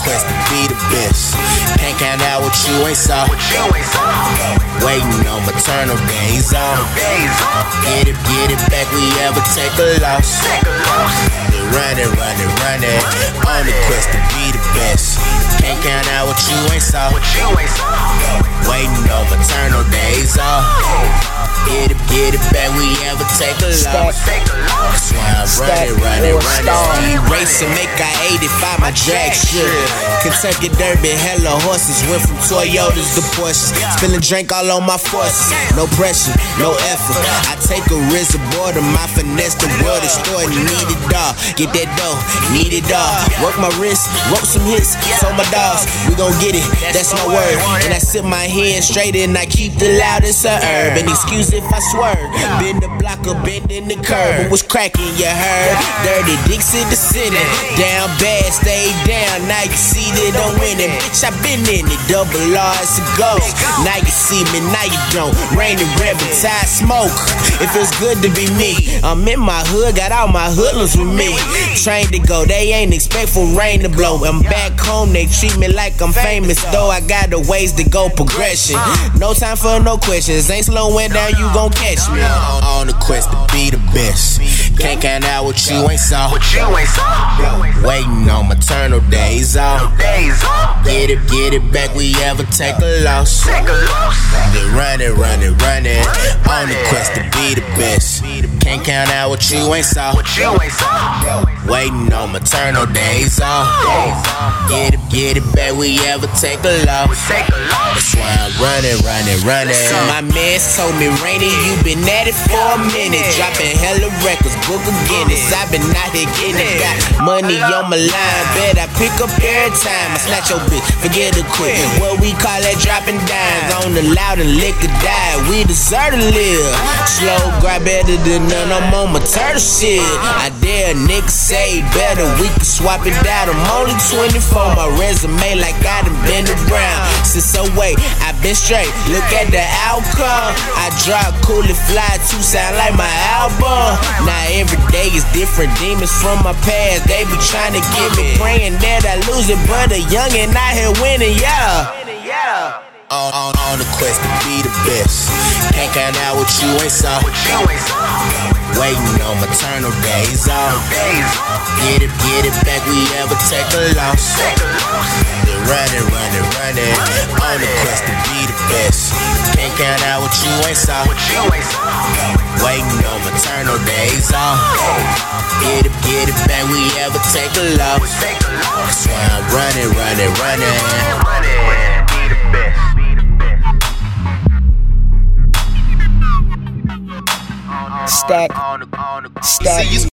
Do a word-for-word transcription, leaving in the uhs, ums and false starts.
quest to be the best. Can't count out what you ain't saw. Waiting on maternal days off. Get it, get it back, we ever take a loss. Run it, run it, run it. On the quest to be the best. Can't count out what you ain't saw. Waiting on maternal days off. Get it, get it back, we ever take a loss. That's why I run it, run it, run it. Speed racing, make I eighty-five, my drag shit. Kentucky Derby, hella horses. Went from Toyotas to Porsches. Spilling drink all on my forces. No pressure, no effort. I take a risk aboard of my finesse. The world is stored, need it all. Get that dough, need it all. Work my wrist, wrote some hits. Told my dogs, we gon' get it, that's my word. And I sit my hand straight and I keep the loudest of herb. And excuse if I swerve. Bend the block or bend in the curb. But what's cracking, you heard? Dirty Dixie the city. Down bad, stay down. Now you see that I'm winning. Bitch, I been in it. Double R, it's a ghost. Now you see me, now you don't. Rain and rev and tie smoke. It feels good to be me. I'm in my hood, got all my hoodlums with me. Trained to go, they ain't expect for rain to blow. I'm back home, they treat me like I'm famous. Though I got the ways to go progression. No time for no questions. Ain't slowing down, you gon' catch me. On the quest to be the best. Can't count out what you ain't saw. Waiting on maternal days off. Get it, get it back, we ever take a loss. Then run it, run it, run it. On the quest to be the best. Can't count out what you ain't saw. Waiting on maternal days off. Get it, get it back, we ever take a loss. That's why I run it, run it, run it. My mans told me, Rainy, you been at it for a minute. Dropping hella records, book of Guinness. I been out here getting it. Got money on my line, bet I pick up every time. I snatch your bitch, forget to quit. What we call that dropping dimes. On the loud and liquor die, we deserve to live. Slow, grab better than none, I'm on my turtle shit. I dare a nigga say better, we can swap it out. I'm only twenty-four, my resume like I done been around. Since so wait, I been straight, look at the outcome. I drop cool and fly, two sound like my album. Now every day is different, demons from my past, they be trying to get me. Praying that I lose it, but a youngin' out here winning, yeah. On, on, on the quest to be the best. Can't count out what you ain't saw. Waiting on maternal days off. Get it, get it back, we ever take a loss. Then run it, run it, run it. On the quest to be the best. Can't count out what you ain't saw. Waiting on maternal days off. Get it, get it back, we ever take a loss. That's why I run it, run it, run it. Be the best. Stack, stack.